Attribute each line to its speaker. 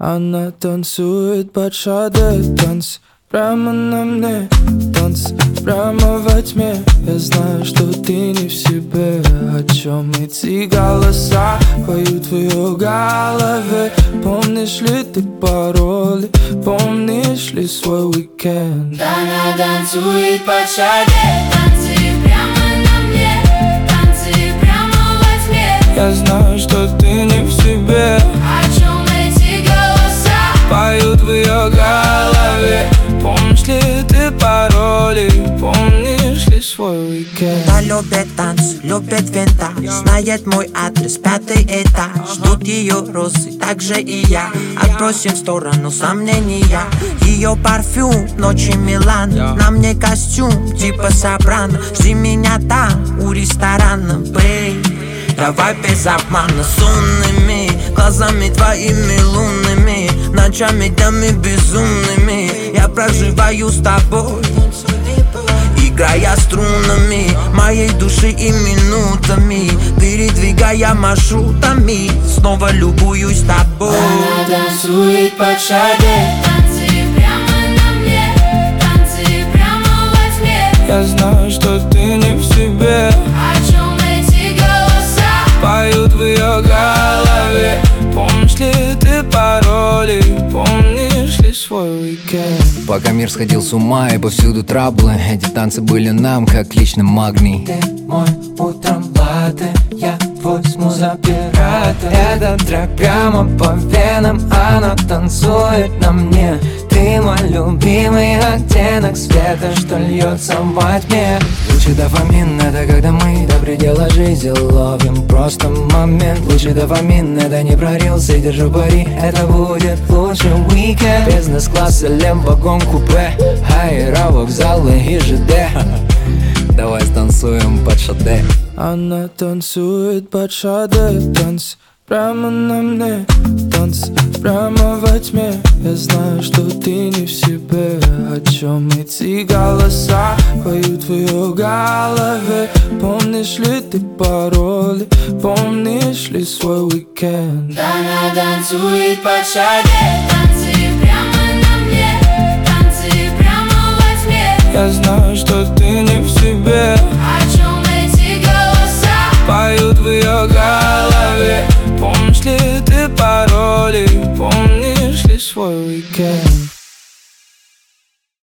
Speaker 1: Она танцует под шаде, танц прямо на мне, танц прямо во тьме. Я знаю, что ты не в себе. О чем эти голоса поют в ее голове? Помнишь ли ты пароли? Помнишь ли свой уикенд?
Speaker 2: Она танцует под шаде, танцы прямо на мне, танцы прямо во тьме.
Speaker 1: Я знаю, что ты не в себе.
Speaker 2: О чем эти голоса
Speaker 1: поют в ее голове? Помнишь ли ты пароли? Помнишь ли свой уикенд?
Speaker 3: Она любит танцы, любит винтаж, знает мой адрес, 5-й этаж. Ждут ее розы, так же и я. Отбросим в сторону сомнения. Ее парфюм, ночи Милан. На мне костюм, типа Сопрано. Жди меня там, у ресторана, бэй. Давай без обмана, с умными глазами твоими лунными, ночами, днями безумными. Я проживаю с тобой, играя струнами моей души и минутами, передвигая маршрутами, снова любуюсь тобой.
Speaker 2: Она танцует под шаде, танцы прямо на мне, танцы прямо во тьме.
Speaker 1: Я знаю, что ты не в себе.
Speaker 2: О чем эти голоса
Speaker 1: поют в ее голове? Помнишь ли ты пароли? Помнишь ли свой уикенд?
Speaker 4: Пока мир сходил с ума и повсюду траблы, эти танцы были нам как личный магний.
Speaker 1: Ты мой утром латте, я возьму за пирата. Этот трек прямо по венам, она танцует на мне. Ты мой любимый оттенок света, что льется во тьме.
Speaker 4: Лучший дофамин — это когда мы до предела жизни ловим просто момент. Лучший дофамин — это не прорился, держу пари, это будет лучший уикенд. Бизнес-класс или вагон-купе, аэровокзалы и ЖД. Давай станцуем под шаде.
Speaker 1: Она танцует под шаде, танц прямо на мне, танц прямо во тьме. Я знаю, что ты не в себе. О чем эти голоса поют в ее голове? Помнишь ли ты пароли? Помнишь ли свой уикенд?
Speaker 2: Она танцует под шаде, танцы прямо на мне, танцы прямо во тьме.
Speaker 1: Я знаю, что ты не